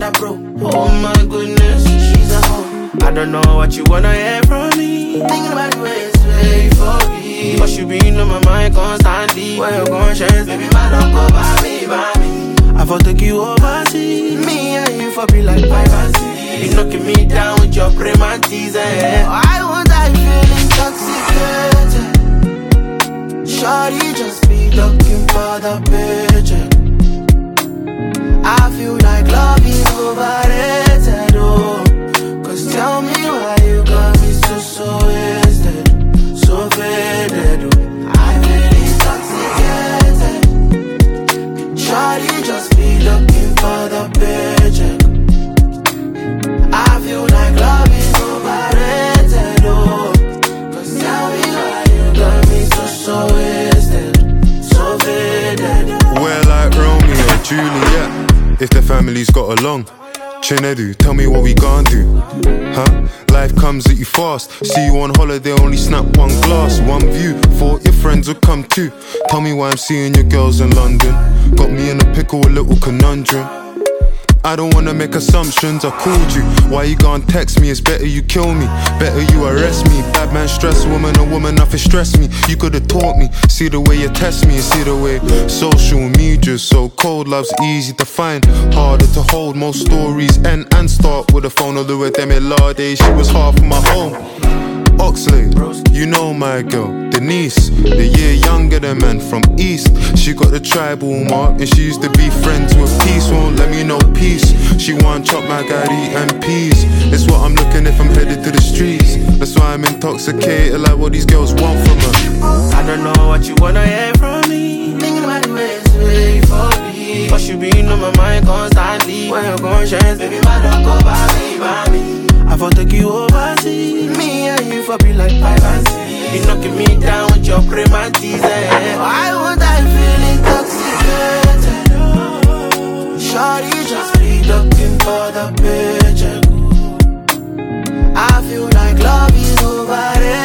a bro. Oh my goodness, she's a hoe. I don't know what you wanna hear from me. Thinking about the ways to wait for me. But you been on my mind constantly. Where your conscience, baby, man, don't go by me, by me. I for take you overseas. Me and you for be like 5 and 6. You knocking me down with your prem and teaser. Why would I feel intoxicated? Shawty just be looking for the paycheck. I feel like love is overrated, oh. Cause tell me why you got me so wasted, so faded, oh. I feel intoxicated. Shawty just be looking for the paycheck. I feel like love is overrated, oh. Cause tell me why you got me so wasted, so faded. We're like Romeo and Juliet, if the families got along. Chinedu, tell me what we gon' do, huh? Life comes at you fast. See you on holiday, only snap one glass, one view. Thought your friends would come too. Tell me why I'm seeing your girls in London. Got me in a pickle, a little conundrum. I don't wanna make assumptions, I called you. Why you gon' text me? It's better you kill me, better you arrest me. Bad man stress a woman, nothing stress me. You could've taught me, see the way you test me. See the way social media's so cold. Love's easy to find, harder to hold. Most stories end and start with a phone. Although with them in Lade, she was half of my home. Oxlade, you know my girl, Denise, the year younger than man from East. She got the tribal mark and she used to be friends with Peace. Won't let me know peace. She want chop my gari and peas. It's what I'm looking if I'm headed to the streets. That's why I'm intoxicated, like what these girls want from her. I don't know what you wanna hear from me. Thinking about the ways to wait for me. But you been on my mind constantly. Where your conscience, baby, man, don't go by me, by me. I for take you overseas. Me and you for be like 5 and 6. You knocking me down with your prem and teaser. Why would I feel intoxicated? Shawty just be looking for the paycheck. I feel like love is overrated.